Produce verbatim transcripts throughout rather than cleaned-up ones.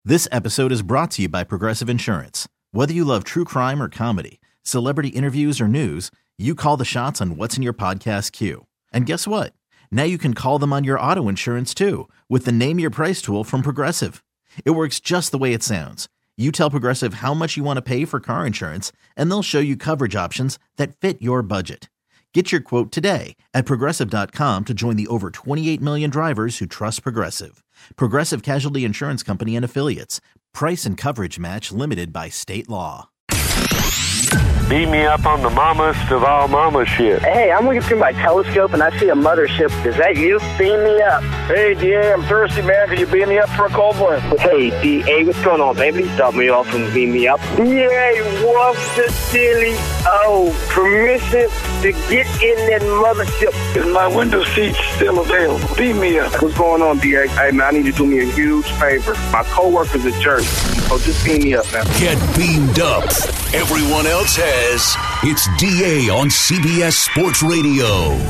This episode is brought to you by Progressive Insurance. Whether you love true crime or comedy, celebrity interviews or news, you call the shots on what's in your podcast queue. And guess what? Now you can call them on your auto insurance too with the Name Your Price tool from Progressive. It works just the way it sounds. You tell Progressive how much you want to pay for car insurance, and they'll show you coverage options that fit your budget. Get your quote today at Progressive dot com to join the over twenty-eight million drivers who trust Progressive. Progressive Casualty Insurance Company and Affiliates. Price and coverage match limited by state law. Beam me up on the mammast of all mama shit. Hey, I'm looking through my telescope and I see a mothership. Is that you? Beam me up. Hey, D A, I'm thirsty, man. Can you beam me up for a cold one? Hey, D A, what's going on, baby? Stop me off and beam me up. Yay, what's the silly? Oh, permission to get in that mothership. Is my window seat still available? Beam me up. What's going on, D A? Hey, man, I need you to do me a huge favor. My coworker's a jerk. So just beam me up, man. Get beamed up. Everyone else has. It's D A on C B S Sports Radio.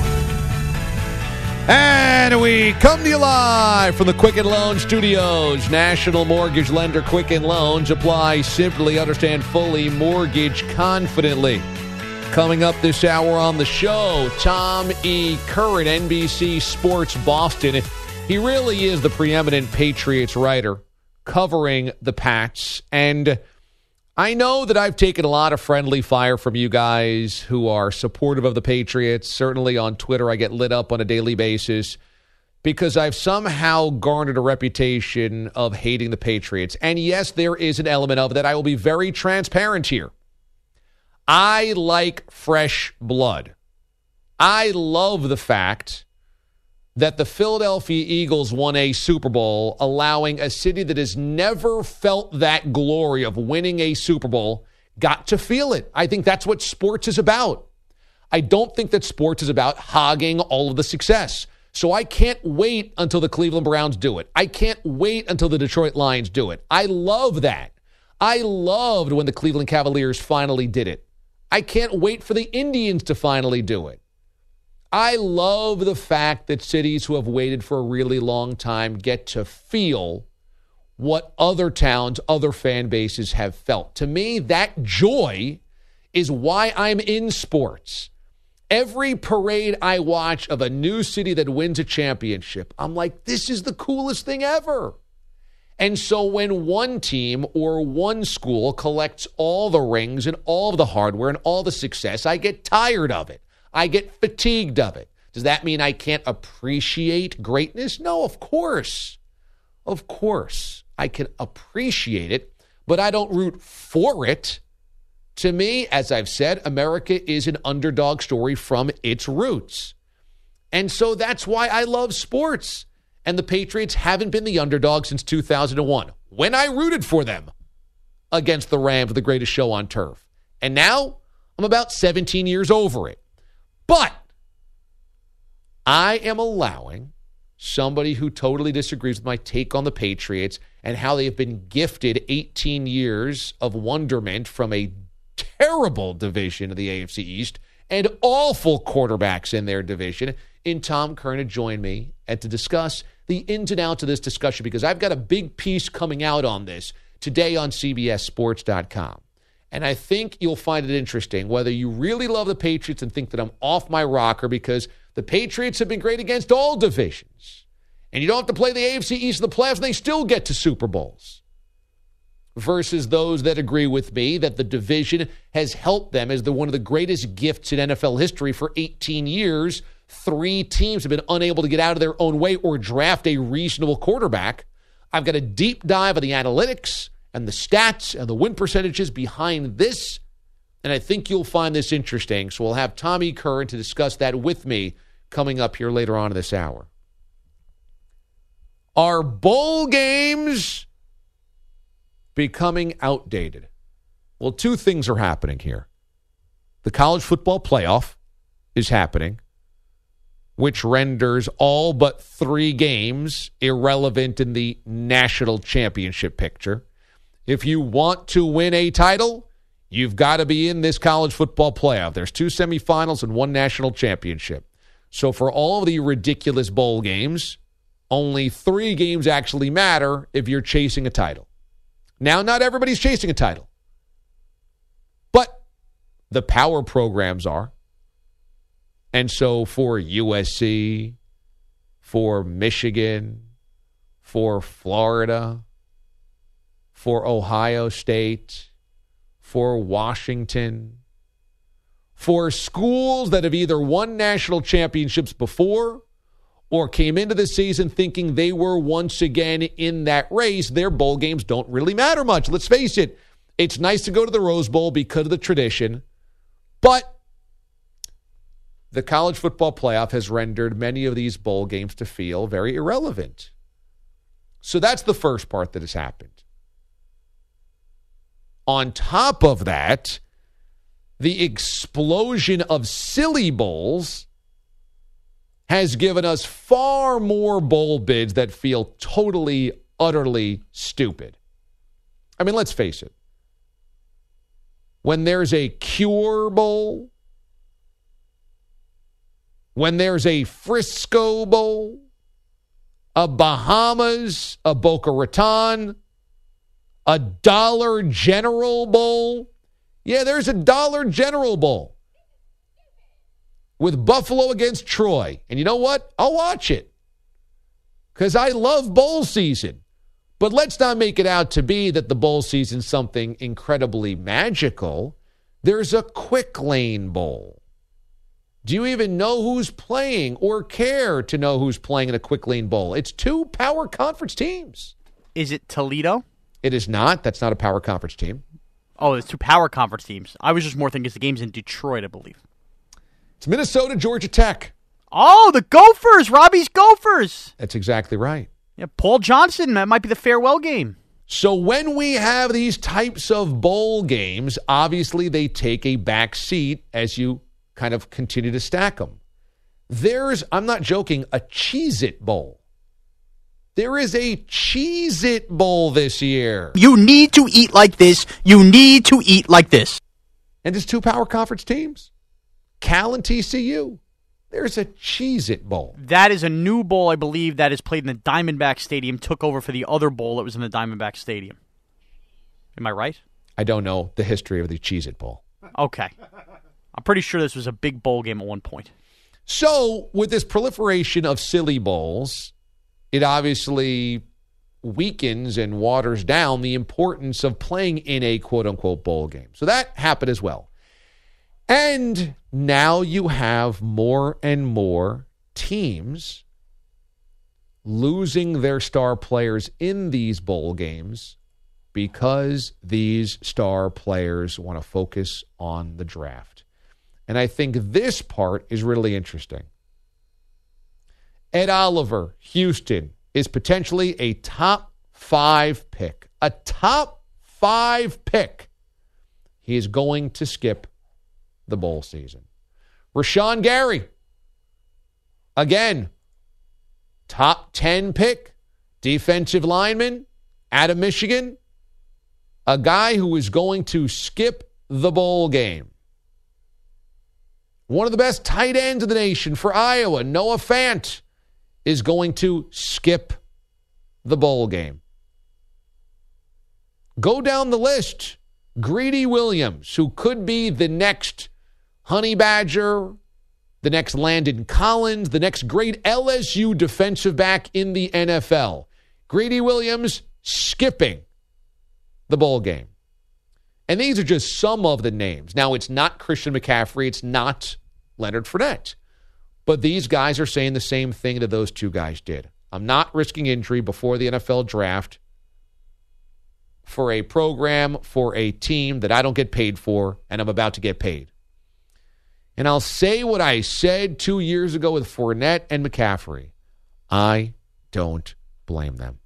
And we come to you live from the Quicken Loan Studios. National Mortgage Lender Quicken Loans. Apply simply, understand fully, mortgage confidently. Coming up this hour on the show, Tom E. Curran, N B C Sports Boston. He really is the preeminent Patriots writer covering the Pats. And I know that I've taken a lot of friendly fire from you guys who are supportive of the Patriots. Certainly on Twitter, I get lit up on a daily basis because I've somehow garnered a reputation of hating the Patriots. And yes, there is an element of that. I will be very transparent here. I like fresh blood. I love the fact that the Philadelphia Eagles won a Super Bowl, allowing a city that has never felt that glory of winning a Super Bowl got to feel it. I think that's what sports is about. I don't think that sports is about hogging all of the success. So I can't wait until the Cleveland Browns do it. I can't wait until the Detroit Lions do it. I love that. I loved when the Cleveland Cavaliers finally did it. I can't wait for the Indians to finally do it. I love the fact that cities who have waited for a really long time get to feel what other towns, other fan bases have felt. To me, that joy is why I'm in sports. Every parade I watch of a new city that wins a championship, I'm like, this is the coolest thing ever. And so when one team or one school collects all the rings and all of the hardware and all the success, I get tired of it. I get fatigued of it. Does that mean I can't appreciate greatness? No, of course. Of course. I can appreciate it, but I don't root for it. To me, as I've said, America is an underdog story from its roots. And so that's why I love sports. And the Patriots haven't been the underdog since two thousand one, when I rooted for them against the Rams, the greatest show on turf. And now I'm about seventeen years over it. But I am allowing somebody who totally disagrees with my take on the Patriots and how they have been gifted eighteen years of wonderment from a terrible division of the A F C East and awful quarterbacks in their division, in Tom Curran to join me and to discuss the ins and outs of this discussion, because I've got a big piece coming out on this today on C B S Sports dot com. And I think you'll find it interesting, whether you really love the Patriots and think that I'm off my rocker because the Patriots have been great against all divisions. And you don't have to play the A F C East in the playoffs, and they still get to Super Bowls. Versus those that agree with me that the division has helped them as the one of the greatest gifts in N F L history for eighteen years. Three teams have been unable to get out of their own way or draft a reasonable quarterback. I've got a deep dive of the analytics and the stats and the win percentages behind this, and I think you'll find this interesting. So we'll have Tommy Curran to discuss that with me coming up here later on in this hour. Are bowl games becoming outdated? Well, two things are happening here. The college football playoff is happening, which renders all but three games irrelevant in the national championship picture. If you want to win a title, you've got to be in this college football playoff. There's two semifinals and one national championship. So for all of the ridiculous bowl games, only three games actually matter if you're chasing a title. Now, not everybody's chasing a title, but the power programs are. And so for U S C, for Michigan, for Florida, for Ohio State, for Washington, for schools that have either won national championships before or came into the season thinking they were once again in that race, their bowl games don't really matter much. Let's face it, it's nice to go to the Rose Bowl because of the tradition, but the college football playoff has rendered many of these bowl games to feel very irrelevant. So that's the first part that has happened. On top of that, the explosion of silly bowls has given us far more bowl bids that feel totally, utterly stupid. I mean, let's face it. When there's a Cure Bowl, when there's a Frisco Bowl, a Bahamas, a Boca Raton, a Dollar General Bowl. Yeah, there's a Dollar General Bowl with Buffalo against Troy. And you know what? I'll watch it because I love bowl season. But let's not make it out to be that the bowl season's something incredibly magical. There's a Quick Lane Bowl. Do you even know who's playing or care to know who's playing in a Quick Lane Bowl? It's two power conference teams. Is it Toledo? It is not. That's not a power conference team. Oh, it's two power conference teams. I was just more thinking it's the game's in Detroit, I believe. It's Minnesota, Georgia Tech. Oh, the Gophers. Robbie's Gophers. That's exactly right. Yeah, Paul Johnson. That might be the farewell game. So when we have these types of bowl games, obviously they take a back seat as you kind of continue to stack them. There's, I'm not joking, a Cheez-It Bowl. There is a Cheez-It Bowl this year. You need to eat like this. You need to eat like this. And it's two power conference teams, Cal and T C U. There's a Cheez-It Bowl. That is a new bowl, I believe, that is played in the Diamondback Stadium, took over for the other bowl that was in the Diamondback Stadium. Am I right? I don't know the history of the Cheez-It Bowl. Okay. I'm pretty sure this was a big bowl game at one point. So, with this proliferation of silly bowls, it obviously weakens and waters down the importance of playing in a quote-unquote bowl game. So that happened as well. And now you have more and more teams losing their star players in these bowl games because these star players want to focus on the draft. And I think this part is really interesting. Ed Oliver, Houston, is potentially a top five pick. A top five pick. He is going to skip the bowl season. Rashawn Gary, again, top ten pick, defensive lineman out of Michigan, a guy who is going to skip the bowl game. One of the best tight ends in the nation for Iowa, Noah Fant, is going to skip the bowl game. Go down the list. Greedy Williams, who could be the next Honey Badger, the next Landon Collins, the next great L S U defensive back in the N F L. Greedy Williams skipping the bowl game. And these are just some of the names. Now, it's not Christian McCaffrey. It's not Leonard Fournette. But these guys are saying the same thing that those two guys did. I'm not risking injury before the N F L draft for a program, for a team that I don't get paid for, and I'm about to get paid. And I'll say what I said two years ago with Fournette and McCaffrey. I don't blame them.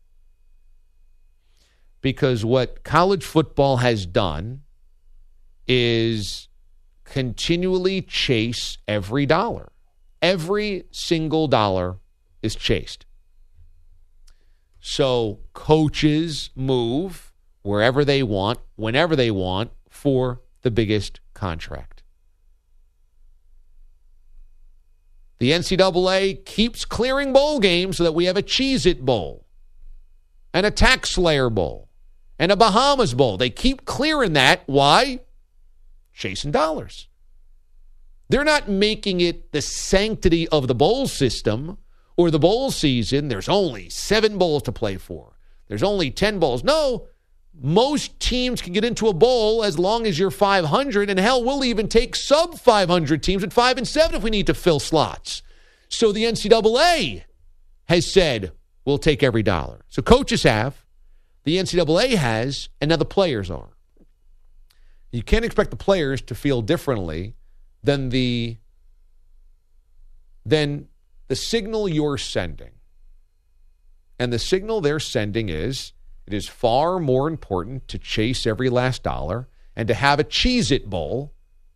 Because what college football has done is continually chase every dollar. Every single dollar is chased. So coaches move wherever they want, whenever they want, for the biggest contract. The N C double A keeps clearing bowl games so that we have a Cheez-It Bowl and a Tax Slayer Bowl and a Bahamas Bowl. They keep clearing that. Why? Chasing dollars. They're not making it the sanctity of the bowl system or the bowl season. There's only seven bowls to play for. There's only ten bowls. No, most teams can get into a bowl as long as you're five hundred, and hell, we'll even take sub five hundred teams at five and seven if we need to fill slots. So the N C double A has said, we'll take every dollar. So coaches have, the N C double A has, and now the players are. You can't expect the players to feel differently than the than the signal you're sending. And the signal they're sending is, it is far more important to chase every last dollar and to have a Cheez-It Bowl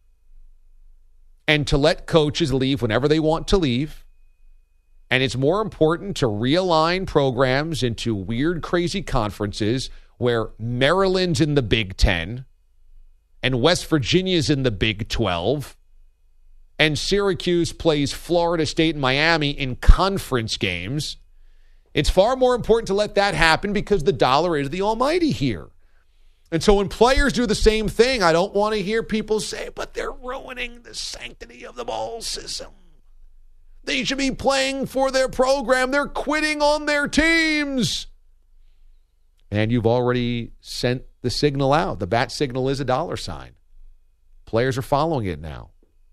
and to let coaches leave whenever they want to leave. And it's more important to realign programs into weird, crazy conferences where Maryland's in the Big Ten and West Virginia's in the Big twelve and Syracuse plays Florida State and Miami in conference games. It's far more important to let that happen because the dollar is the almighty here. And so when players do the same thing, I don't want to hear people say, but they're ruining the sanctity of the bowl system. They should be playing for their program. They're quitting on their teams. And you've already sent the signal out. The bat signal is a dollar sign. Players are following it now.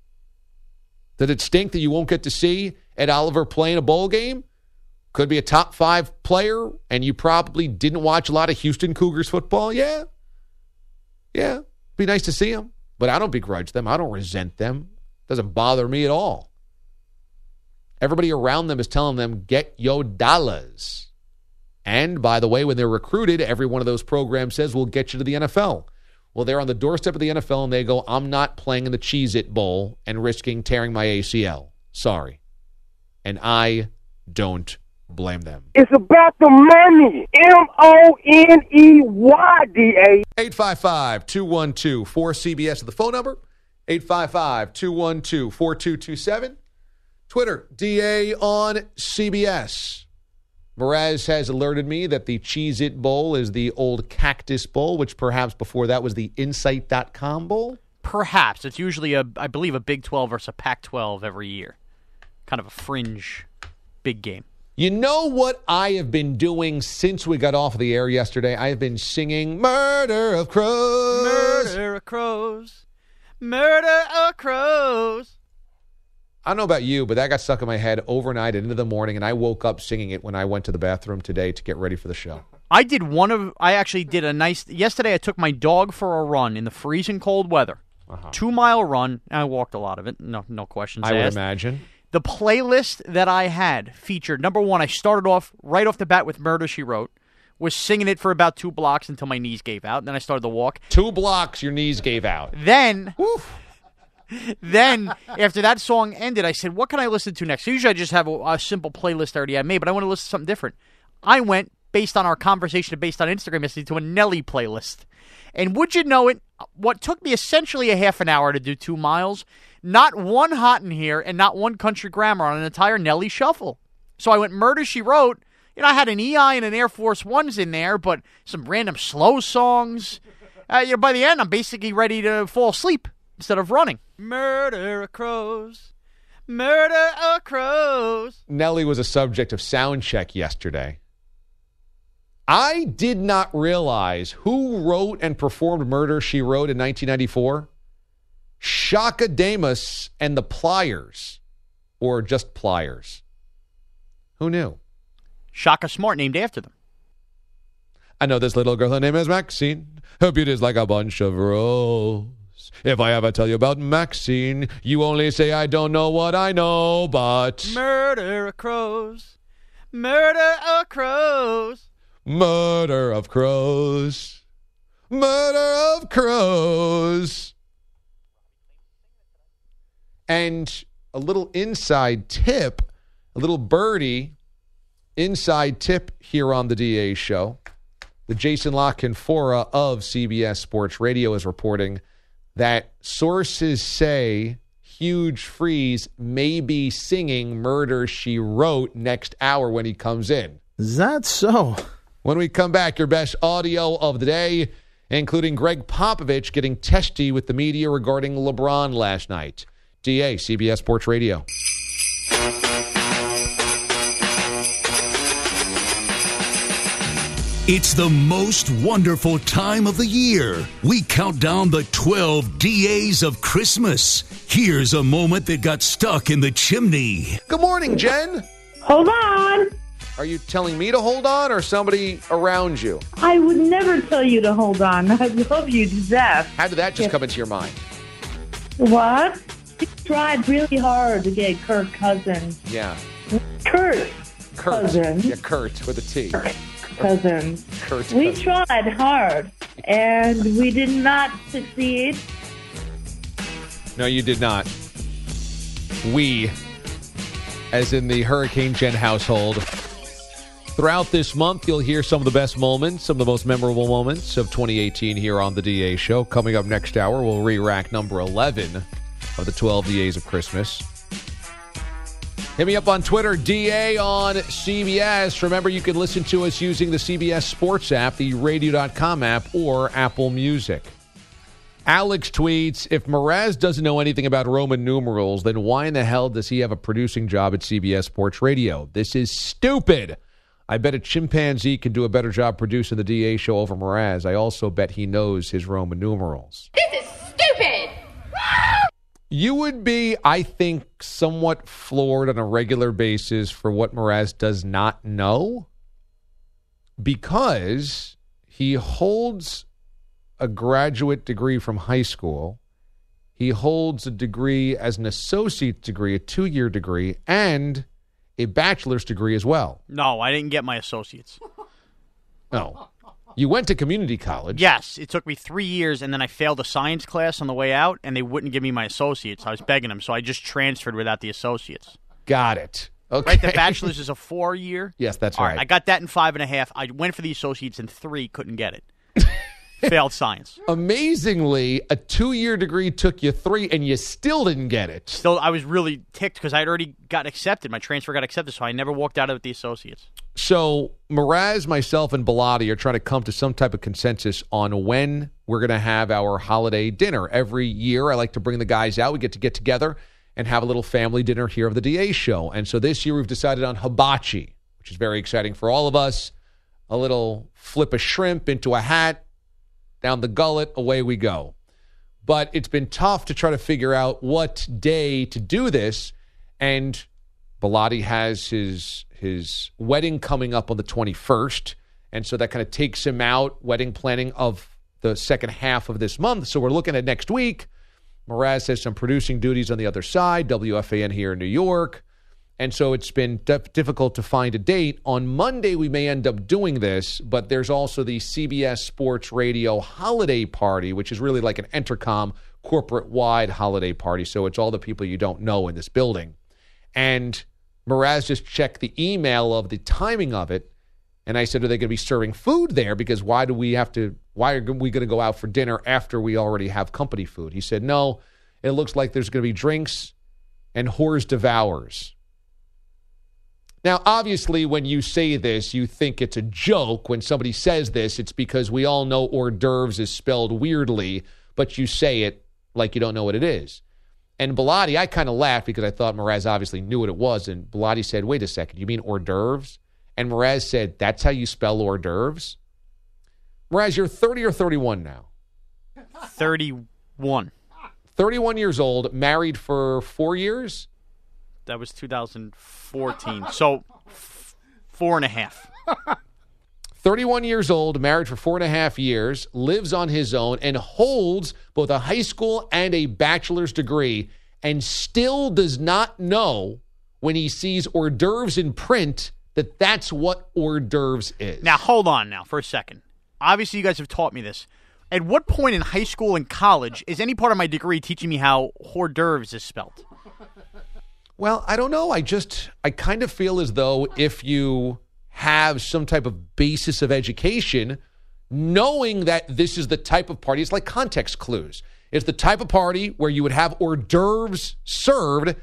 Did it stink that you won't get to see Ed Oliver play in a bowl game? Could be a top five player, and you probably didn't watch a lot of Houston Cougars football? Yeah. Yeah. Be nice to see them. But I don't begrudge them. I don't resent them. It doesn't bother me at all. Everybody around them is telling them, get your dollars. And, by the way, when they're recruited, every one of those programs says, we'll get you to the N F L. Well, they're on the doorstep of the N F L, and they go, I'm not playing in the Cheez-It Bowl and risking tearing my A C L. Sorry. And I don't blame them. It's about the money. M O N E Y D A. eight five five, two one two, four C B S is the phone number. eight five five, two one two, four two two seven. Twitter, D A on C B S. Mraz has alerted me that the Cheez-It Bowl is the old Cactus Bowl, which perhaps before that was the Insight dot com Bowl. Perhaps. It's usually, a, I believe, a Big twelve versus a Pac twelve every year. Kind of a fringe big game. You know what I have been doing since we got off the air yesterday? I have been singing Murder of Crows. Murder of Crows. Murder of Crows. I don't know about you, but that got stuck in my head overnight and into the morning, and I woke up singing it when I went to the bathroom today to get ready for the show. I did one of, I actually did a nice, yesterday I took my dog for a run in the freezing cold weather. Uh-huh. Two-mile run. I walked a lot of it. No, no questions I asked. would imagine. The playlist that I had featured, number one, I started off right off the bat with Murder, She Wrote. Was singing it for about two blocks until my knees gave out. Then I started to walk. Two blocks, your knees gave out. Then, then after that song ended, I said, what can I listen to next? So usually I just have a, a simple playlist I already have made, but I want to listen to something different. I went, based on our conversation, based on Instagram yesterday, to a Nelly playlist. And would you know it, what took me essentially a half an hour to do two miles, not one Hot in Here and not one Country Grammar on an entire Nelly shuffle. So I went Murder, She Wrote. You know, I had an E I and an Air Force Ones in there, but some random slow songs. Uh, you know, by the end, I'm basically ready to fall asleep instead of running. Murder of Crows. Murder of Crows. Nelly was a subject of sound check yesterday. I did not realize who wrote and performed Murder, She Wrote in nineteen ninety-four. Shaka Damus and the Pliers, or just Pliers. Who knew? Shaka Smart, named after them. I know this little girl, her name is Maxine. Her beauty is like a bunch of roses. If I ever tell you about Maxine, you only say I don't know what I know, but... Murder of Crows. Murder of Crows. Murder of Crows. Murder of Crows. And a little inside tip, a little birdie inside tip here on the D A show. The Jason La Canfora of C B S Sports Radio is reporting that sources say Hugh Freeze may be singing Murder, She Wrote next hour when he comes in. Is that so? When we come back, your best audio of the day, including Greg Popovich getting testy with the media regarding LeBron last night. D A, C B S Sports Radio. It's the most wonderful time of the year. We count down the twelve D As of Christmas. Here's a moment that got stuck in the chimney. Good morning, Jen. Hold on. Are you telling me to hold on or somebody around you? I would never tell you to hold on. I love you to death. How did that just come into your mind? What? He tried really hard to get Kirk Cousins. Yeah. Kurt. Kurt. Cousins. Yeah, Kurt with a T. Kurt Cousins. Kurt we Cousins. tried hard, and we did not succeed. No, you did not. We, as in the Hurricane Jen household. Throughout this month, you'll hear some of the best moments, some of the most memorable moments of twenty eighteen here on the D A Show. Coming up next hour, we'll re-rack number eleven of the twelve D As of Christmas. Hit me up on Twitter, D A on C B S. Remember, you can listen to us using the C B S Sports app, the radio dot com app, or Apple Music. Alex tweets, if Mraz doesn't know anything about Roman numerals, then why in the hell does he have a producing job at C B S Sports Radio? This is stupid. I bet a chimpanzee can do a better job producing the D A show over Mraz. I also bet he knows his Roman numerals. This is stupid! You would be, I think, somewhat floored on a regular basis for what Mraz does not know, because he holds a graduate degree from high school. He holds a degree as an associate degree, a two-year degree, and a bachelor's degree as well. No, I didn't get my associates. No. You went to community college. Yes, it took me three years, and then I failed a science class on the way out, and they wouldn't give me my associates. I was begging them, so I just transferred without the associates. Got it. Okay. Right, the bachelor's is a four-year. Yes, that's All right. right. I got that in five and a half. I went for the associates in three, couldn't get it. Failed science. Amazingly, a two-year degree took you three, and you still didn't get it. Still, I was really ticked because I had already got accepted. My transfer got accepted, so I never walked out of it with the associates. So, Mraz, myself, and Bilotti are trying to come to some type of consensus on when we're going to have our holiday dinner. Every year, I like to bring the guys out. We get to get together and have a little family dinner here of the D A show. And so this year, we've decided on hibachi, which is very exciting for all of us. A little flip a shrimp into a hat, down the gullet, away we go. But it's been tough to try to figure out what day to do this. And Bilotti has his his wedding coming up on the twenty-first. And so that kind of takes him out, wedding planning of the second half of this month. So we're looking at next week. Mraz has some producing duties on the other side, W F A N here in New York. And so it's been d- difficult to find a date. On Monday, we may end up doing this, but there's also the C B S Sports Radio holiday party, which is really like an Entercom corporate-wide holiday party. So it's all the people you don't know in this building. And Mraz just checked the email of the timing of it, and I said, are they going to be serving food there? Because why do we have to, why are we going to go out for dinner after we already have company food? He said, no, it looks like there's going to be drinks and whores devours. Now, obviously, when you say this, you think it's a joke. When somebody says this, it's because we all know hors d'oeuvres is spelled weirdly, but you say it like you don't know what it is. And Bilotti, I kind of laughed because I thought Mraz obviously knew what it was. And Bilotti said, wait a second, you mean hors d'oeuvres? And Mraz said, that's how you spell hors d'oeuvres? Mraz, you're thirty or thirty-one now? thirty-one. thirty-one years old, married for four years? That was two thousand fourteen. So, f- four and a half. thirty-one years old, married for four and a half years, lives on his own, and holds both a high school and a bachelor's degree, and still does not know when he sees hors d'oeuvres in print that that's what hors d'oeuvres is. Now, hold on now for a second. Obviously, you guys have taught me this. At what point in high school and college is any part of my degree teaching me how hors d'oeuvres is spelled? Well, I don't know. I just, I kind of feel as though if you have some type of basis of education, knowing that this is the type of party, it's like context clues. It's the type of party where you would have hors d'oeuvres served,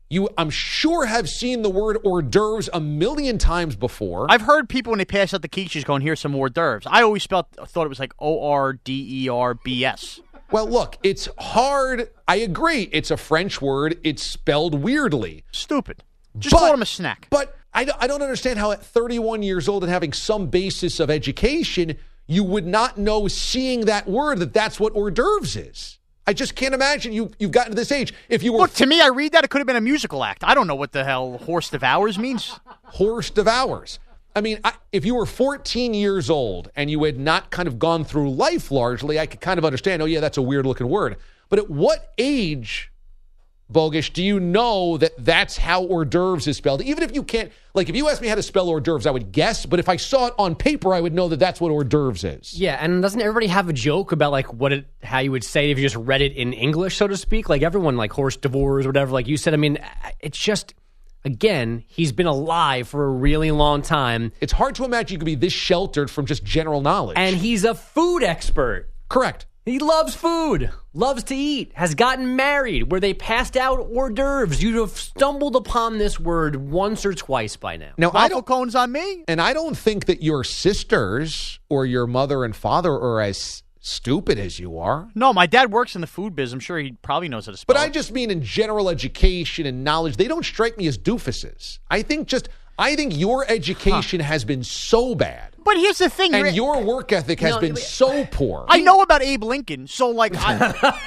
You, I'm sure, have seen the word hors d'oeuvres a million times before. I've heard people when they pass out the quiches going, here's some hors d'oeuvres. I always spelled, thought it was like O R D E R B S. Well, look, it's hard. I agree. It's a French word. It's spelled weirdly. Stupid. Just but, call them a snack. But I, don't- I don't understand how at thirty-one years old and having some basis of education, you would not know, seeing that word, that that's what hors d'oeuvres is. I just can't imagine you, you've gotten to this age. If you were Look, to me, I read that, it could have been a musical act. I don't know what the hell horse devours means. horse devours. I mean, I, if you were fourteen years old and you had not kind of gone through life largely, I could kind of understand, oh, yeah, that's a weird-looking word. But at what age, Bogish, do you know that that's how hors d'oeuvres is spelled? Even if you can't, like, if you asked me how to spell hors d'oeuvres, I would guess. But if I saw it on paper, I would know that that's what hors d'oeuvres is. Yeah, and doesn't everybody have a joke about, like, what it, how you would say if you just read it in English, so to speak? Like, everyone, like, horse devours or whatever, like you said. I mean, it's just... Again, he's been alive for a really long time. It's hard to imagine you could be this sheltered from just general knowledge. And he's a food expert. Correct. He loves food, loves to eat, has gotten married, where they passed out hors d'oeuvres. You'd have stumbled upon this word once or twice by now. Now, I Waffle don't, cones on me? and I don't think that your sisters or your mother and father are as stupid as you are. No, my dad works in the food biz. I'm sure he probably knows how to spell But I it. just mean in general education and knowledge, they don't strike me as doofuses. I think just, I think your education huh. has been so bad. But here's the thing. And Rick, your work ethic has No, been but- so poor. I know about Abe Lincoln, so, like, I,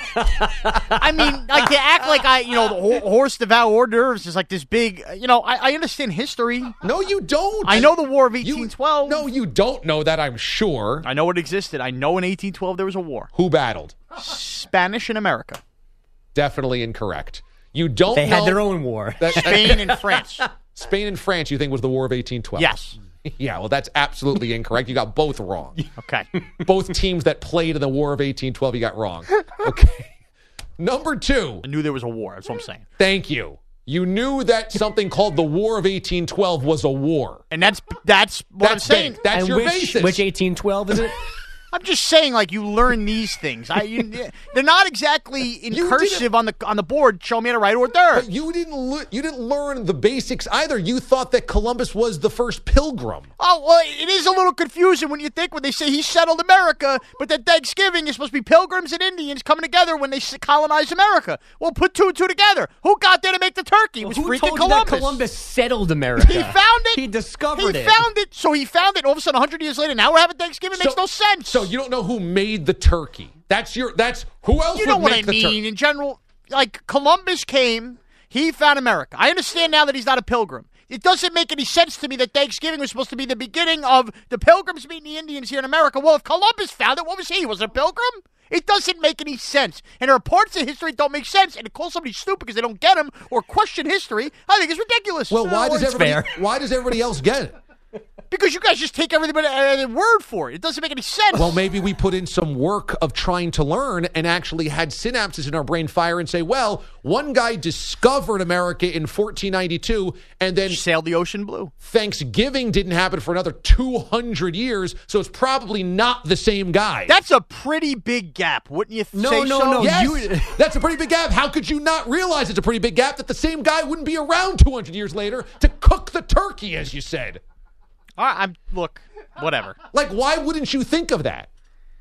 I mean, like, to act like I, you know, the ho- horse devour hors d'oeuvres is like this big, you know, I, I understand history. No, you don't. I know the War of You- eighteen twelve. No, you don't know that, I'm sure. I know it existed. I know in eighteen twelve there was a war. Who battled? Spanish in America. Definitely incorrect. You don't They know had their own war. that- Spain and France. Spain and France, you think, was the War of eighteen twelve? Yes. Yeah, well, that's absolutely incorrect. You got both wrong. Okay. Both teams that played in the War of eighteen twelve, you got wrong. Okay. Number two. I knew there was a war. That's what I'm saying. Thank you. You knew that something called the War of eighteen twelve was a war. And that's that's what That's I'm saying. big. That's and your which, basis. Which eighteen twelve is it? I'm just saying, like, you learn these things. I, you, they're not exactly in You cursive didn't- on the on the board. Show me how to write hors d'oeuvres. But you didn't le- you didn't learn the basics either. You thought that Columbus was the first pilgrim. Oh, well, it is a little confusing when you think when they say he settled America, but that Thanksgiving is supposed to be pilgrims and Indians coming together when they s- colonized America. Well, put two and two together. Who got there to make the turkey? It was Who freaking told you Columbus. that Columbus settled America? He found it. He discovered he it. He found it. So he found it. All of a sudden, one hundred years later, now we're having Thanksgiving. It makes So- no sense. So you don't know who made the turkey. That's your that's who else You would know what make I the mean turkey. in general. Like, Columbus came, he found America. I understand now that he's not a pilgrim. It doesn't make any sense to me that Thanksgiving was supposed to be the beginning of the pilgrims meeting the Indians here in America. Well, if Columbus found it, what was he? Was it a pilgrim? It doesn't make any sense. And there are parts of history that don't make sense. And to call somebody stupid because they don't get them or question history, I think is ridiculous. Well, why No, does it's everybody fair. why does everybody else get it? Because you guys just take everything but a word for it. It doesn't make any sense. Well, maybe we put in some work of trying to learn and actually had synapses in our brain fire and say, well, one guy discovered America in fourteen ninety-two, and then sailed the ocean blue. Thanksgiving didn't happen for another two hundred years, so it's probably not the same guy. That's a pretty big gap, wouldn't you No, say no, so? no. Yes, You- that's a pretty big gap. How could you not realize it's a pretty big gap that the same guy wouldn't be around two hundred years later to cook the turkey, as you said? All right, I'm, look, whatever. Like, why wouldn't you think of that?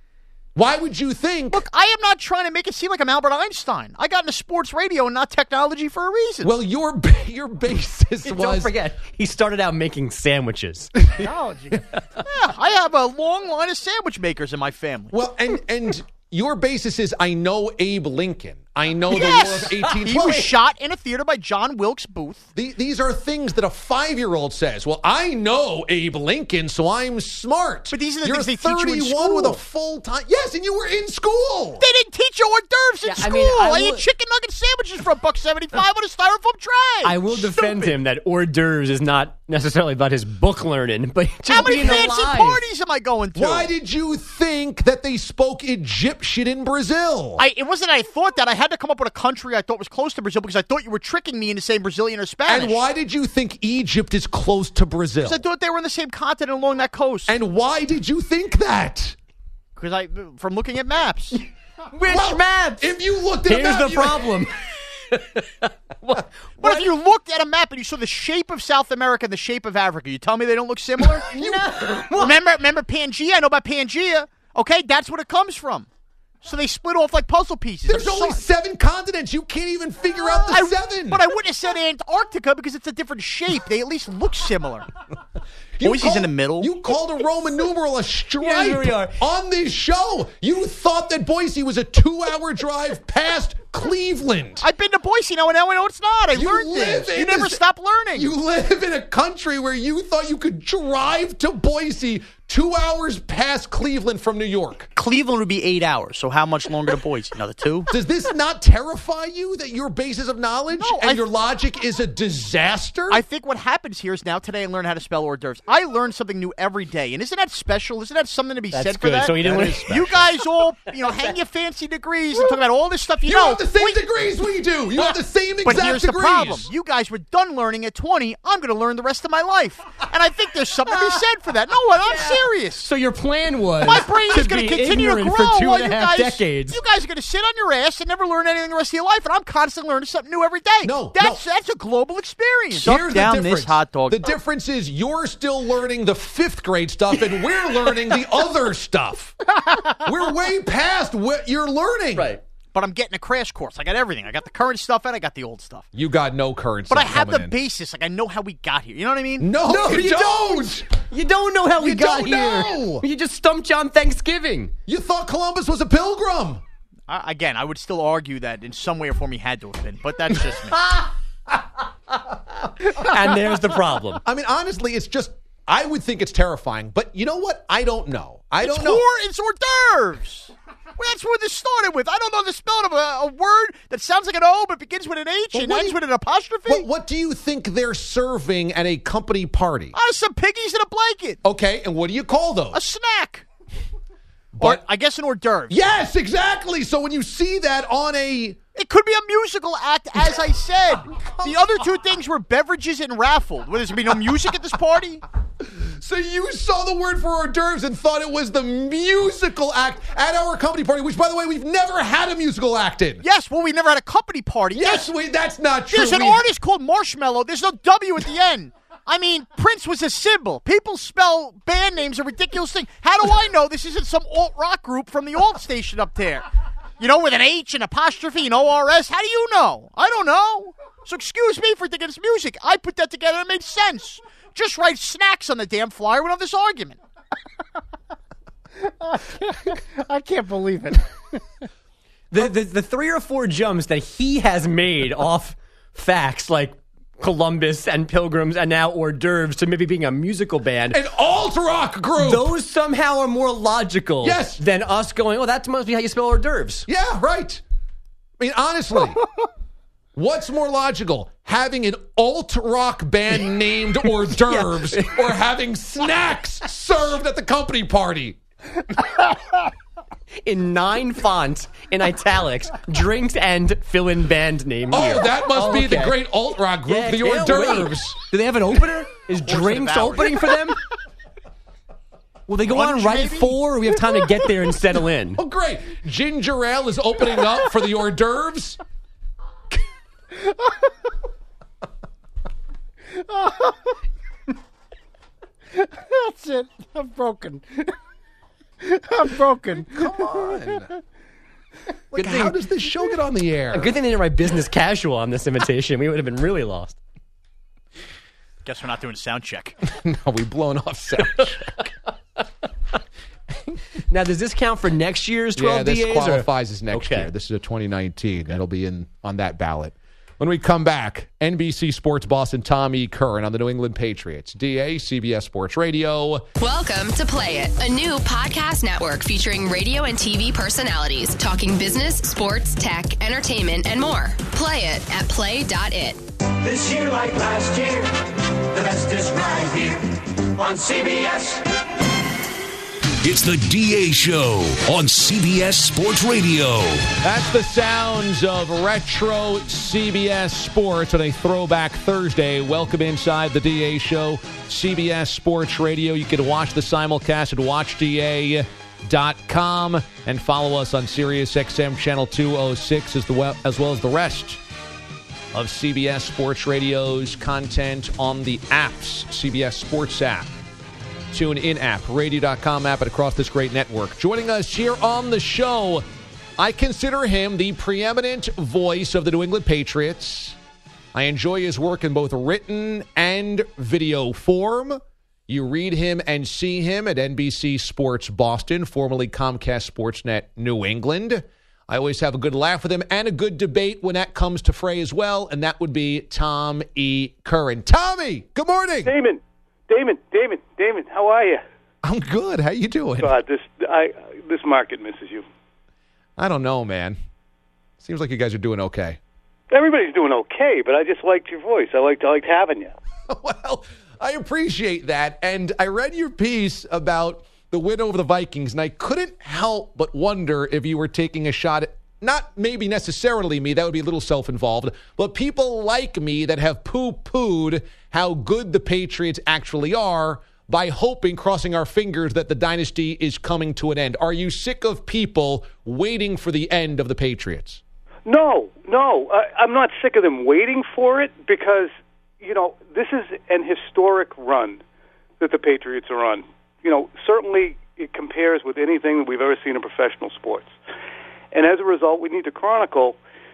Why would you think... Look, I am not trying to make it seem like I'm Albert Einstein. I got into sports radio and not technology for a reason. Well, your ba- your basis was... Don't forget, he started out making sandwiches. Technology. Yeah, I have a long line of sandwich makers in my family. Well, and and your basis is, I know Abe Lincoln. I know the Yes! War of eighteen He twelve. was shot in a theater by John Wilkes Booth. The- These are things that a five-year-old says. Well, I know Abe Lincoln, so I'm smart. But these are the You're things they teach you in thirty-one with a school. full-time... Yes, and you were in school. They didn't teach you hors d'oeuvres in Yeah, I school. mean, I I, ate will- chicken nugget sandwiches for a buck seventy-five on a styrofoam tray. I will defend him that hors d'oeuvres is not necessarily about his book learning, but just How many being fancy alive. parties am I going to? Why did you think that they spoke Egyptian in Brazil? I, it wasn't I thought that. I had to come up with a country I thought was close to Brazil because I thought you were tricking me into saying Brazilian or Spanish. And why did you think Egypt is close to Brazil? Because I thought they were on the same continent along that coast. And why did you think that? Because I, from looking at maps. Which Well, maps? If you looked at a Here's map, the you- problem. But if you looked at a map and you saw the shape of South America and the shape of Africa, you tell me they don't look similar? No. Remember, remember Pangea? I know about Pangea. Okay, that's where it comes from. So they split off like puzzle pieces. There's I'm only sorry. seven continents. You can't even figure out the I, seven. But I wouldn't have said Antarctica because it's a different shape. They at least look similar. You Boise's called- in the middle. You called a Roman numeral a stripe Yeah, here we are. on this show. You thought that Boise was a two-hour drive past Cleveland. I've been to Boise now, and now I know it's not. I You learned live this. in You never this- stop learning. You live in a country where you thought you could drive to Boise two hours past Cleveland from New York. Cleveland would be eight hours, so how much longer to Boise? Another two? Does this not terrify you that your basis of knowledge No, and I- your logic is a disaster? I think what happens here is now today I learned how to spell hors d'oeuvres. I learn something new every day, and isn't that special? Isn't that something to be That's said for good. that? So you didn't That learn- is special. You guys all, you know, hang your fancy degrees and talk about all this stuff you, you know. have the same Wait, degrees we do. You have the same exact But here's degrees. the problem. You guys were done learning at twenty. I'm going to learn the rest of my life. And I think there's something to be said for that. No, I'm serious. So your plan was My brain to is going be to continue to ignorant grow for two while and a you half guys, decades. You guys are going to sit on your ass and never learn anything the rest of your life, and I'm constantly learning something new every day. No, that's no. that's a global experience. Here's down the difference. this hot dog. The difference is you're still learning the fifth grade stuff, and we're learning the other stuff. We're way past what you're learning. Right. But I'm getting a crash course. I got everything. I got the current stuff and I got the old stuff. You got no current But I stuff have the coming in. basis. Like I know how we got here. You know what I mean? No, No, you, you don't. You don't know how we You got don't here. know. You just stumped you on Thanksgiving. You thought Columbus was a pilgrim. I, again, I would still argue that in some way or form he had to have been. But that's just me. And there's the problem. I mean, honestly, it's just, I would think it's terrifying. But you know what? I don't know. I it's don't know. hors, it's hors d'oeuvres. Well, that's where this started with. I don't know the spelling of a, a word that sounds like an O but begins with an H But and what ends do you- with an apostrophe. But what do you think they're serving at a company party? Ah, some piggies in a blanket. Okay, and what do you call those? A snack. But- or, I guess an hors d'oeuvres. Yes, exactly. So when you see that on a... It could be a musical act, as I said. The other two things were beverages and raffled. Well, there's going to be no music at this party? So you saw the word for hors d'oeuvres and thought it was the musical act at our company party, which, by the way, we've never had a musical act in. Yes, well, we never had a company party. Yes, we, that's not true. There's an We- artist called Marshmallow. There's no W at the end. I mean, Prince was a symbol. People spell band names a ridiculous thing. How do I know this isn't some alt-rock group from the alt station up there? You know, with an H, an apostrophe, an O R S. How do you know? I don't know. So excuse me for thinking it's music. I put that together. It made sense. Just write snacks on the damn flyer. We don't have this argument. I can't believe it. The, the the three or four jumps that he has made off facts like Columbus and Pilgrims and now hors d'oeuvres to maybe being a musical band. An alt-rock group. Those somehow are more logical Yes. than us going, oh, that must be how you spell hors d'oeuvres. Yeah, right. I mean, honestly, what's more logical? Having an alt-rock band named hors d'oeuvres or having snacks served at the company party? In nine fonts, in italics, drinks and fill-in band name Oh, here. that must Oh, be the okay. great alt-rock group, Yeah, the hors yeah, d'oeuvres. wait. Do they have an opener? Is drinks devour. opening for them? Will they go on Lunch, right maybe? four, or we have time to get there and settle in? Oh, great. Ginger ale is opening up for the hors d'oeuvres. That's it. I'm broken. I'm broken. Come on. Like, how does this show get on the air? Good thing they didn't write business casual on this invitation. We would have been really lost. Guess we're not doing sound check. No, we've blown off sound check. Now, does this count for next year's twelve Yeah, this D As? qualifies as next Okay. year. This is a twenty nineteen. That'll be in on that ballot. When we come back, N B C Sports boss and Tom E. Curran on the New England Patriots. D A, C B S Sports Radio. Welcome to Play It, a new podcast network featuring radio and T V personalities talking business, sports, tech, entertainment, and more. Play it at play dot it. This year, like last year, the best is right here on C B S. It's the D A Show on C B S Sports Radio. That's the sounds of retro C B S Sports on a Throwback Thursday. Welcome inside the D A Show, C B S Sports Radio. You can watch the simulcast at watch D A dot com and follow us on Sirius X M Channel two oh six as, the well, as well as the rest of C B S Sports Radio's content on the apps, C B S Sports app, TuneIn app, radio dot com app, and across this great network. Joining us here on the show, I consider him the preeminent voice of the New England Patriots. I enjoy his work in both written and video form. You read him and see him at N B C Sports Boston, formerly Comcast Sportsnet New England. I always have a good laugh with him and a good debate when that comes to fray as well, and that would be Tom E. Curran. Tommy, good morning. Damon, Damon, Damon, Damon, how are you? I'm good. How you doing? God, this I this market misses you. I don't know, man. Seems like you guys are doing okay. Everybody's doing okay, but I just liked your voice. I liked I liked having you. Well, I appreciate that, and I read your piece about the win over the Vikings, and I couldn't help but wonder if you were taking a shot at, not maybe necessarily me, that would be a little self-involved, but people like me that have poo-pooed how good the Patriots actually are by hoping, crossing our fingers, that the dynasty is coming to an end. Are you sick of people waiting for the end of the Patriots? No, no. I, I'm not sick of them waiting for it because, you know, this is an historic run that the Patriots are on. You know, certainly it compares with anything that we've ever seen in professional sports. And as a result, we need to chronicle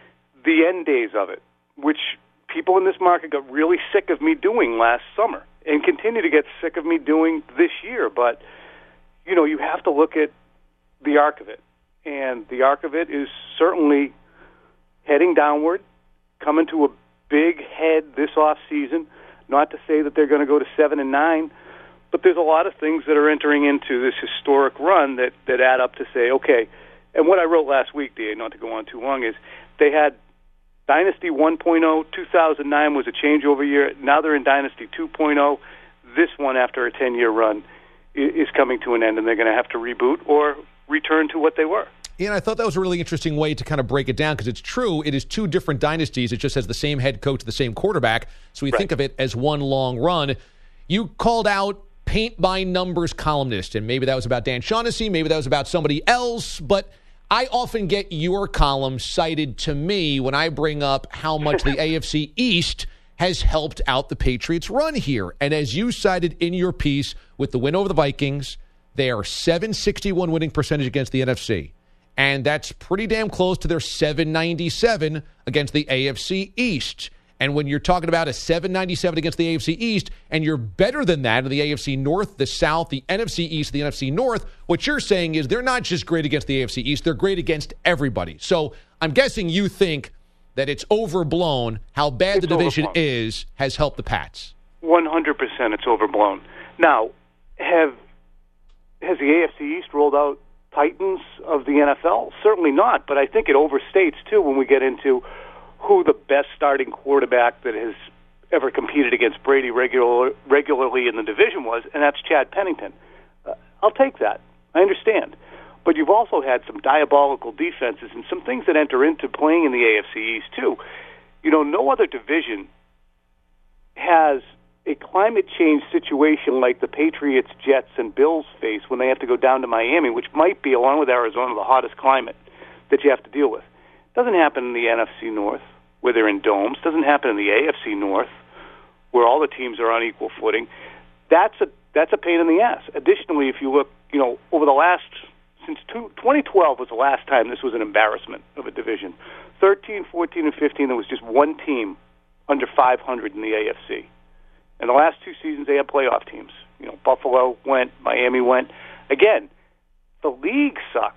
the end days of it, which people in this market got really sick of me doing last summer and continue to get sick of me doing this year. But, you know, you have to look at the arc of it. And the arc of it is certainly heading downward, coming to a big head this off season. Not to say that they're going to go to seven and nine, but there's a lot of things that are entering into this historic run that, that add up to say, okay, and what I wrote last week, D A, not to go on too long, is they had Dynasty one point oh, two thousand nine was a changeover year, now they're in Dynasty two point oh. This one, after a ten-year run, is coming to an end, and they're going to have to reboot or return to what they were. Yeah, and I thought that was a really interesting way to kind of break it down, because it's true, it is two different dynasties. It just has the same head coach, the same quarterback, so we right. think of it as one long run. You called out paint-by-numbers columnist, and maybe that was about Dan Shaughnessy, maybe that was about somebody else, but I often get your column cited to me when I bring up how much the A F C East has helped out the Patriots' run here. And as you cited in your piece with the win over the Vikings, they are seven sixty-one winning percentage against the N F C. And that's pretty damn close to their seven ninety-seven against the A F C East. And when you're talking about a seven ninety-seven against the A F C East, and you're better than that in the A F C North, the South, the N F C East, the N F C North, what you're saying is they're not just great against the A F C East, they're great against everybody. So I'm guessing you think that it's overblown how bad it's the division overblown. is has helped the Pats. one hundred percent it's overblown. Now, have has the A F C East rolled out Titans of the N F L? Certainly not, but I think it overstates, too, when we get into who the best starting quarterback that has ever competed against Brady regular, regularly in the division was, and that's Chad Pennington. Uh, I'll take that. I understand. But you've also had some diabolical defenses and some things that enter into playing in the A F C East, too. You know, no other division has a climate change situation like the Patriots, Jets, and Bills face when they have to go down to Miami, which might be, along with Arizona, the hottest climate that you have to deal with. Doesn't happen in the N F C North, where they're in domes. Doesn't happen in the A F C North, where all the teams are on equal footing. That's a that's a pain in the ass. Additionally, if you look, you know, over the last since two, twenty twelve was the last time this was an embarrassment of a division. thirteen, fourteen, and fifteen, there was just one team under five hundred in the A F C. And the last two seasons, they had playoff teams. You know, Buffalo went, Miami went. Again, the league sucks.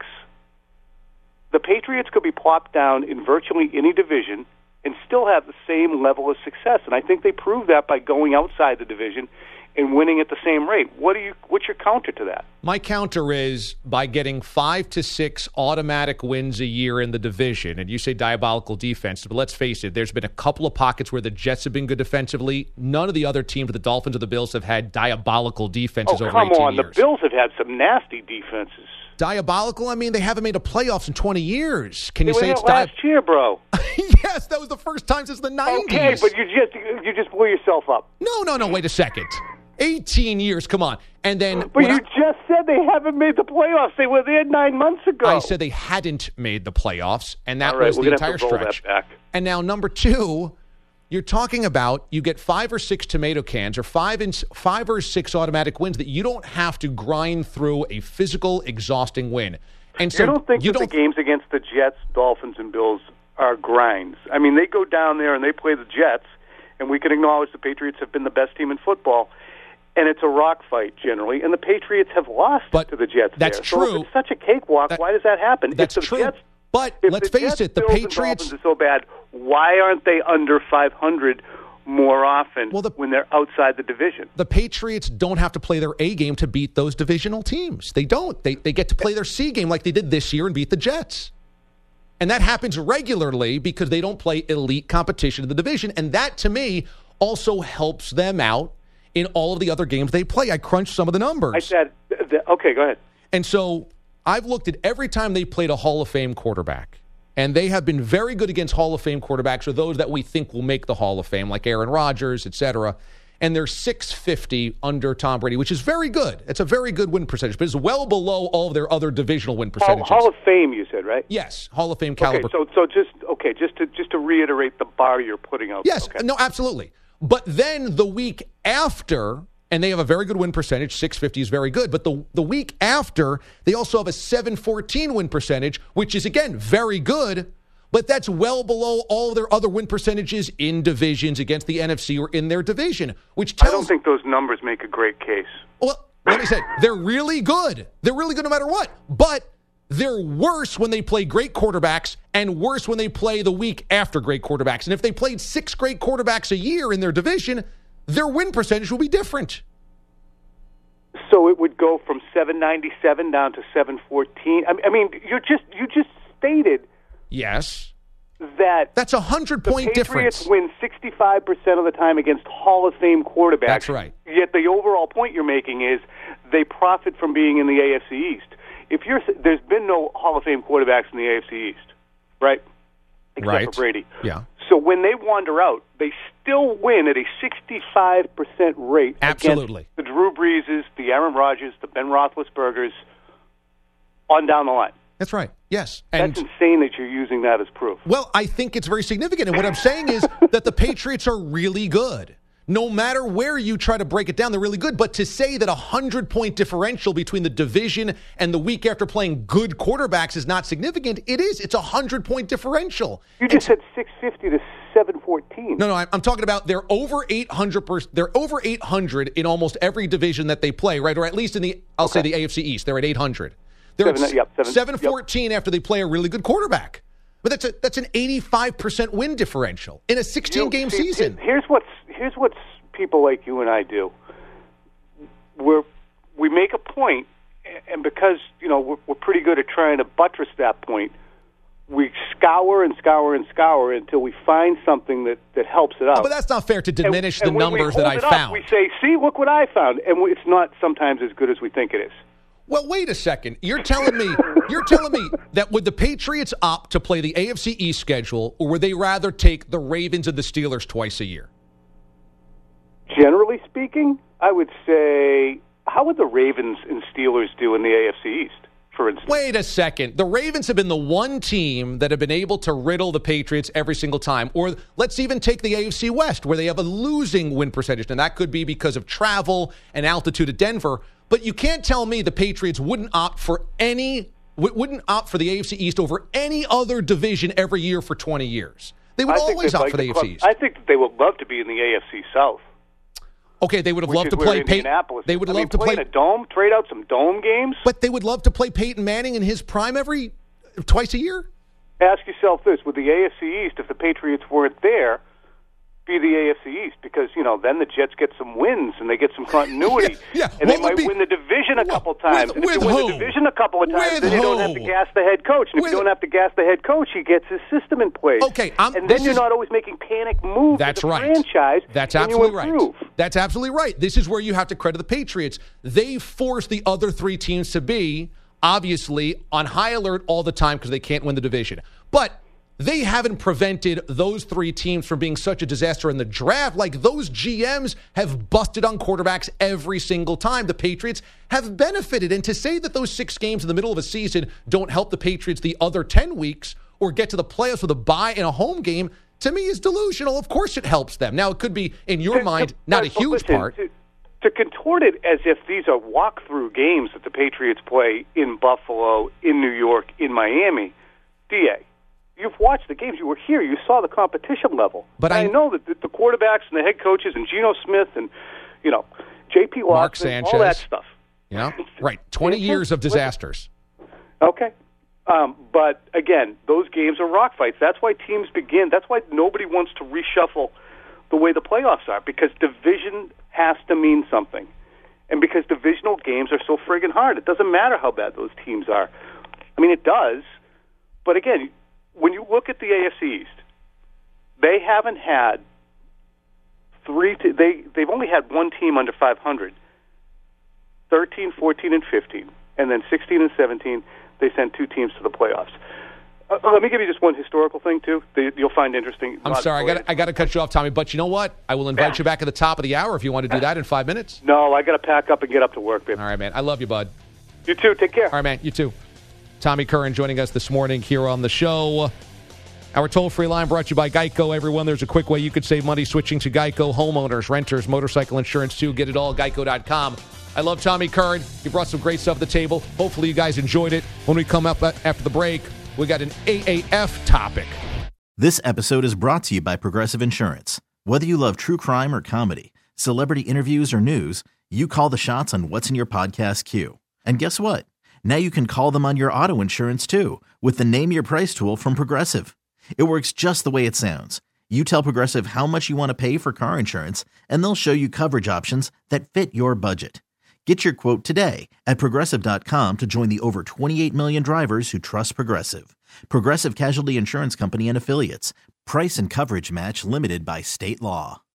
The Patriots could be plopped down in virtually any division and still have the same level of success. And I think they proved that by going outside the division and winning at the same rate. What do you? What's your counter to that? My counter is by getting five to six automatic wins a year in the division. And you say diabolical defense, but let's face it, there's been a couple of pockets where the Jets have been good defensively. None of the other teams, the Dolphins or the Bills, have had diabolical defenses oh, over come eighteen on. years. The Bills have had some nasty defenses. Diabolical? I mean, they haven't made a playoffs in twenty years. Can you they say were it's last di- year, bro? Yes, that was the first time since the nineties. Okay, but you just you just blew yourself up. No, no, no. Wait a second. eighteen years. Come on. And then, but you I, just said they haven't made the playoffs. They were there nine months ago. I said they hadn't made the playoffs, and that All right, was we're the gonna entire have to roll stretch. that back. And now, number two, You're talking about you get five or six tomato cans or five and five or six automatic wins that you don't have to grind through a physical, exhausting win. And so you don't think you that don't, the games against the Jets, Dolphins, and Bills are grinds? I mean, they go down there and they play the Jets, and we can acknowledge the Patriots have been the best team in football, and it's a rock fight generally, and the Patriots have lost but to the Jets that's there. true. So if it's such a cakewalk, that, why does that happen? That's if the true. Jets, but if let's the face Jets, it, the Bills, Patriots and Dolphins are so bad, why aren't they under five hundred more often well, the, when they're outside the division? The Patriots don't have to play their A game to beat those divisional teams. They don't. They they get to play their C game like they did this year and beat the Jets. And that happens regularly because they don't play elite competition in the division. And that, to me, also helps them out in all of the other games they play. I crunched some of the numbers. I said, okay, go ahead. And so I've looked at every time they played a Hall of Fame quarterback. And they have been very good against Hall of Fame quarterbacks or those that we think will make the Hall of Fame, like Aaron Rodgers, et cetera. And they're six fifty under Tom Brady, which is very good. It's a very good win percentage, but it's well below all of their other divisional win percentages. Hall, Hall of Fame, you said, right? Yes, Hall of Fame caliber. Okay, so so just okay, just to just to reiterate the bar you're putting out. Yes, okay. no, absolutely. But then the week after, and they have a very good win percentage, six fifty is very good, but the the week after, they also have a seven fourteen win percentage, which is, again, very good, but that's well below all their other win percentages in divisions against the N F C or in their division, which tells... I don't think those numbers make a great case. Well, like I said, they're really good. They're really good no matter what, but they're worse when they play great quarterbacks and worse when they play the week after great quarterbacks. And if they played six great quarterbacks a year in their division, their win percentage will be different. So it would go from seven ninety-seven down to seven fourteen. I mean, you just you just stated yes that that's a hundred point the difference. Patriots win sixty-five percent of the time against Hall of Fame quarterbacks. That's right. Yet the overall point you're making is they profit from being in the A F C East. If you're there's been no Hall of Fame quarterbacks in the A F C East, right? Except right. for Brady. Yeah. So when they wander out, they still win at a sixty-five percent rate. Absolutely. Against the Drew Breeses, the Aaron Rodgers, the Ben Roethlisbergers, on down the line. That's right. Yes. And that's insane that you're using that as proof. Well, I think it's very significant. And what I'm saying is that the Patriots are really good. No matter where you try to break it down, they're really good. But to say that a hundred-point differential between the division and the week after playing good quarterbacks is not significant, it is. It's a hundred-point differential. You just and, said six fifty to seven fourteen. No, no, I'm talking about they're over eight hundred. Per, they're over eight hundred in almost every division that they play, right? Or at least in the, I'll okay. say the A F C East, they're at eight hundred. They're seven, at yep, seven, seven fourteen yep. after they play a really good quarterback. But that's a, that's an eighty-five percent win differential in a sixteen-game you know, season. Here's what's here's what's people like you and I do. We're we make a point, and because you know we're, we're pretty good at trying to buttress that point, we scour and scour and scour until we find something that, that helps it out. Oh, but that's not fair to diminish and, the and numbers that I up, found. We say, "See, look what I found," and it's not sometimes as good as we think it is. Well, wait a second. You're telling me you're telling me that would the Patriots opt to play the A F C East schedule, or would they rather take the Ravens and the Steelers twice a year? Generally speaking, I would say, how would the Ravens and Steelers do in the A F C East, for instance? Wait a second. The Ravens have been the one team that have been able to riddle the Patriots every single time. Or let's even take the A F C West, where they have a losing win percentage. And that could be because of travel and altitude at Denver. But you can't tell me the Patriots wouldn't opt for any wouldn't opt for the A F C East over any other division every year for twenty years. They would I always opt like for the, the club, A F C East. I think that they would love to be in the A F C South. Okay, they would have Which loved is to play Peyton. Indianapolis. They would I love mean, to play in a dome, trade out some dome games. But they would love to play Peyton Manning in his prime every twice a year. Ask yourself this: with the A F C East, if the Patriots weren't there, be the A F C East, because you know then the Jets get some wins and they get some continuity, yeah, yeah. and what they might be, win the division a couple times. With, and if with you win who? the division a couple of times, with then you who? don't have to gas the head coach. And if with, you don't have to gas the head coach, he gets his system in place. Okay, I'm, and then you're is, not always making panic moves. That's the right. Franchise. That's and absolutely you right. improve. That's absolutely right. This is where you have to credit the Patriots. They force the other three teams to be obviously on high alert all the time because they can't win the division, but they haven't prevented those three teams from being such a disaster in the draft. Like, those G Ms have busted on quarterbacks every single time. The Patriots have benefited. And to say that those six games in the middle of a season don't help the Patriots the other ten weeks or get to the playoffs with a bye and a home game, to me is delusional. Of course it helps them. Now, it could be, in your To- mind, to- not a but huge listen, part. To, to contort it as if these are walkthrough games that the Patriots play in Buffalo, in New York, in Miami, D A, you've watched the games. You were here. You saw the competition level. But And I- I know that the, the quarterbacks and the head coaches and Geno Smith and, you know, J P. Mark Watson, all Sanchez. that stuff. Yeah, right. twenty years of disasters. Okay. Um, but, again, those games are rock fights. That's why teams begin. That's why nobody wants to reshuffle the way the playoffs are, because division has to mean something. And because divisional games are so friggin' hard. It doesn't matter how bad those teams are. I mean, it does. But, again, when you look at the A F C East, they haven't had three te- they, they've only had one team under five hundred, thirteen, fourteen, and fifteen. And then sixteen and seventeen, they sent two teams to the playoffs. Uh, let me give you just one historical thing, too, that you'll find interesting. I'm sorry, I got I got to cut you off, Tommy, but you know what? I will invite Yeah. you back at the top of the hour if you want to do that in five minutes. No, I got to pack up and get up to work, babe. All right, man. I love you, bud. You too. Take care. All right, man. You too. Tommy Curran joining us this morning here on the show. Our toll-free line brought to you by Geico, everyone. There's a quick way you could save money switching to Geico. Homeowners, renters, motorcycle insurance, too. Get it all, geico dot com. I love Tommy Curran. He brought some great stuff to the table. Hopefully you guys enjoyed it. When we come up after the break, we got an A A F topic. This episode is brought to you by Progressive Insurance. Whether you love true crime or comedy, celebrity interviews or news, you call the shots on what's in your podcast queue. And guess what? Now you can call them on your auto insurance too with the Name Your Price tool from Progressive. It works just the way it sounds. You tell Progressive how much you want to pay for car insurance, and they'll show you coverage options that fit your budget. Get your quote today at Progressive dot com to join the over twenty-eight million drivers who trust Progressive. Progressive Casualty Insurance Company and Affiliates. Price and coverage match limited by state law.